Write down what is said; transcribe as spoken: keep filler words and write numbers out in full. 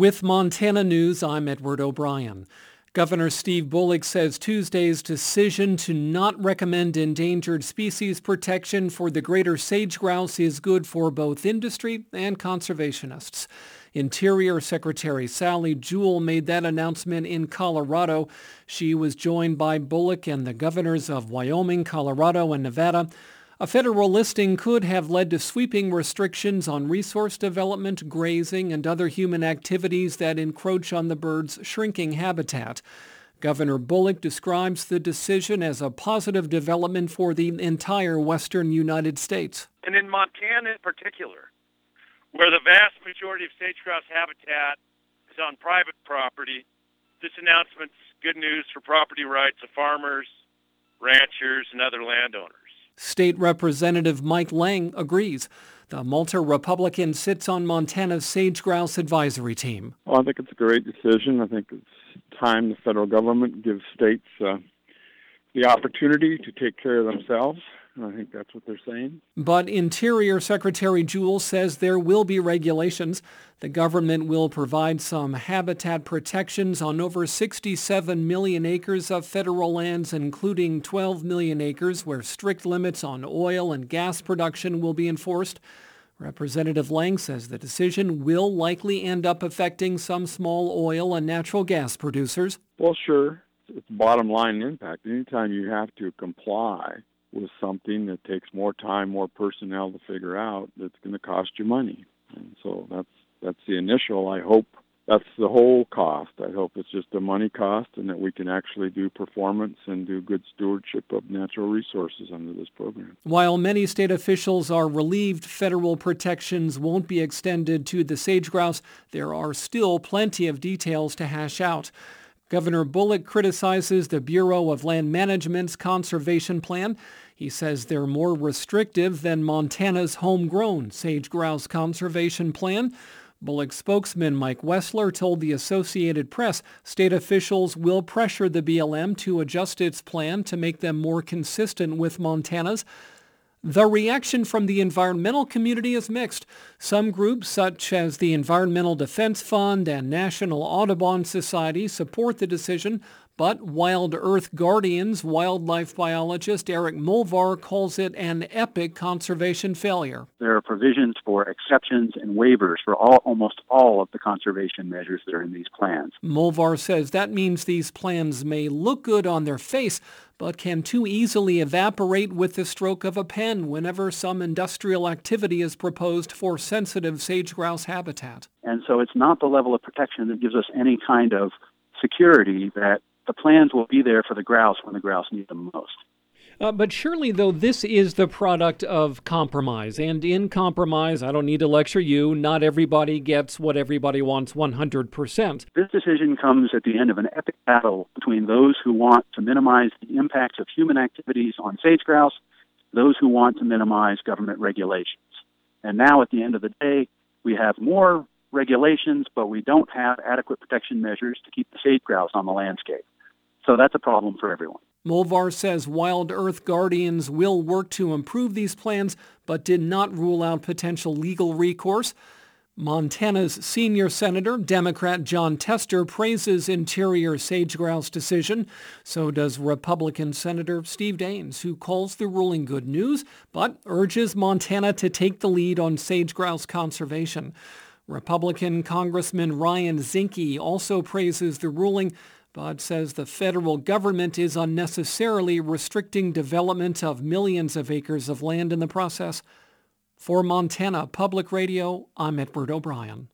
With Montana News, I'm Edward O'Brien. Governor Steve Bullock says Tuesday's decision to not recommend endangered species protection for the greater sage grouse is good for both industry and conservationists. Interior Secretary Sally Jewell made that announcement in Colorado. She was joined by Bullock and the governors of Wyoming, Colorado, and Nevada. A federal listing could have led to sweeping restrictions on resource development, grazing, and other human activities that encroach on the bird's shrinking habitat. Governor Bullock describes the decision as a positive development for the entire western United States. And in Montana in particular, where the vast majority of sage-grouse habitat is on private property, this announcement's good news for property rights of farmers, ranchers, and other landowners. State Representative Mike Lang agrees. The Malta Republican sits on Montana's sage-grouse advisory team. Well, I think it's a great decision. I think it's time the federal government gives states uh, the opportunity to take care of themselves. And I think that's what they're saying. But Interior Secretary Jewell says there will be regulations. The government will provide some habitat protections on over sixty-seven million acres of federal lands, including twelve million acres where strict limits on oil and gas production will be enforced. Representative Lang says the decision will likely end up affecting some small oil and natural gas producers. Well, sure. It's bottom line impact. Anytime you have to comply with something that takes more time, more personnel to figure out, that's going to cost you money. And so that's that's the initial. I hope that's the whole cost. I hope it's just a money cost and that we can actually do performance and do good stewardship of natural resources under this program. While many state officials are relieved federal protections won't be extended to the sage-grouse, there are still plenty of details to hash out. Governor Bullock criticizes the Bureau of Land Management's conservation plan. He says they're more restrictive than Montana's homegrown sage-grouse conservation plan. Bullock spokesman Mike Wessler told the Associated Press state officials will pressure the B L M to adjust its plan to make them more consistent with Montana's. The reaction from the environmental community is mixed. Some groups, such as the Environmental Defense Fund and National Audubon Society, support the decision, but Wild Earth Guardian's wildlife biologist Eric Mulvar calls it an epic conservation failure. There are provisions for exceptions and waivers for all, almost all of the conservation measures that are in these plans. Mulvar says that means these plans may look good on their face, but can too easily evaporate with the stroke of a pen whenever some industrial activity is proposed for sensitive sage-grouse habitat. And so it's not the level of protection that gives us any kind of security that the plans will be there for the grouse when the grouse need them most. Uh, but surely, though, this is the product of compromise. And in compromise, I don't need to lecture you, not everybody gets what everybody wants one hundred percent. This decision comes at the end of an epic battle between those who want to minimize the impacts of human activities on sage grouse, those who want to minimize government regulations. And now, at the end of the day, we have more regulations, but we don't have adequate protection measures to keep the sage grouse on the landscape. So that's a problem for everyone. Mulvar says Wild Earth Guardians will work to improve these plans, but did not rule out potential legal recourse. Montana's senior senator, Democrat John Tester, praises Interior sage-grouse decision. So does Republican Senator Steve Daines, who calls the ruling good news, but urges Montana to take the lead on sage-grouse conservation. Republican Congressman Ryan Zinke also praises the ruling, but says the federal government is unnecessarily restricting development of millions of acres of land in the process. For Montana Public Radio, I'm Edward O'Brien.